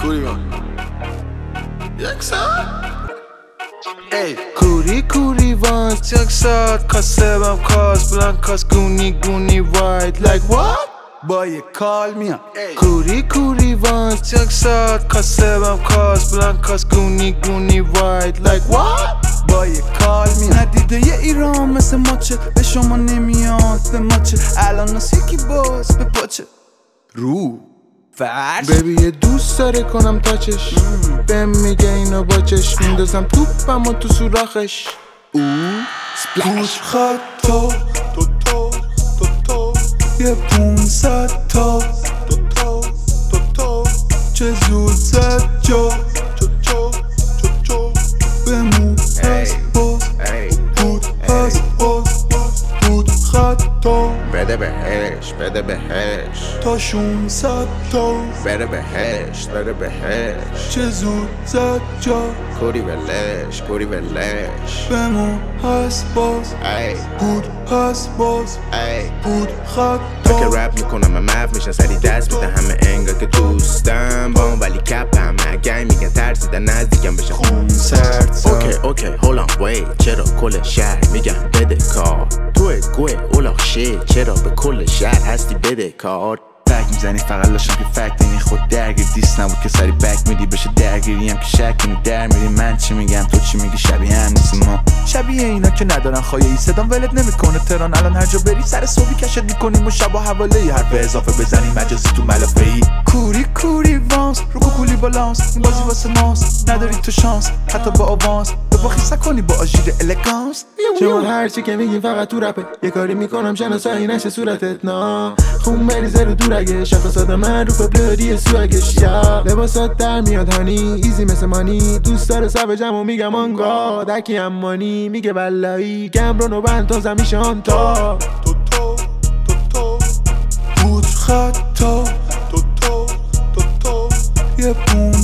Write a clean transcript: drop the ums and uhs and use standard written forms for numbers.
کوریوان یک ساعت ای کوریوان یک ساعت کاسبم کاس بلانکاس گونی واید like what؟ با یه کال میام کوریوان یک ساعت کاسبم کاس بلانکاس گونی واید like what؟ با یه کال میام ندیده یه ایران مثل ماچه به شما نمیاد به ماچه الان ناس یکی باز به پاچه رو فرش بیبی یه دوست داره کنم تاچش بهم میگه اینو با چشم میندازم توپم و تو سوراخش پوش خطا یه 500 تا چه زود زد جا بمون هست باز بود هست باز بود خطا بده بهش تا 600 تا بده بهش چه زود زد جا کوری ولش بمون هست باز ای بود هست باز ای بود من که خطا رپ میکنم من مف میشن سری دست میده همه انگار که دوستم با ولی کپ همه گنگ میگن ترسیدن نزدیکم بشه کنسرت اوکی هولان وی چرا کل شهر میگن بده کار توی گوه اولاق شی چرا به کل شهر هستی بده کار فکر میزنی فقط لاشم که فکت نمی خود درگیر دیست نبود که سری بک میدی بشه درگیریم که شک کنی در میری من چی میگم تو چی میگی شبیه هم نیست ما شبیه اینا که ندارن خواهی ای صدام ولت نمیکنه تهران الان هر جا بری سر صبحی کشت میکنیم و شب و حواله ای حرف اضافه بزنی مجازی تو ملافه ای کوری وانس رو کوکولی بالانس این بازی واسه ماست نداری تو شانس حتی با آوانس به باخی سکنی با آژیر الگانس شما هرچی که میگین فقط تو رپه یه کاری میکنم شناسایی نشه صورتت نا خون بریزه رو دورگه شخصات من رو پبلری سوگش یا لباسات در میاد هانی ایزی مثل مانی دوست داره سبجم و میگم آنگا دکی امانی میگه بلایی گمرون و بند تا زمیشان تا بود خطا یه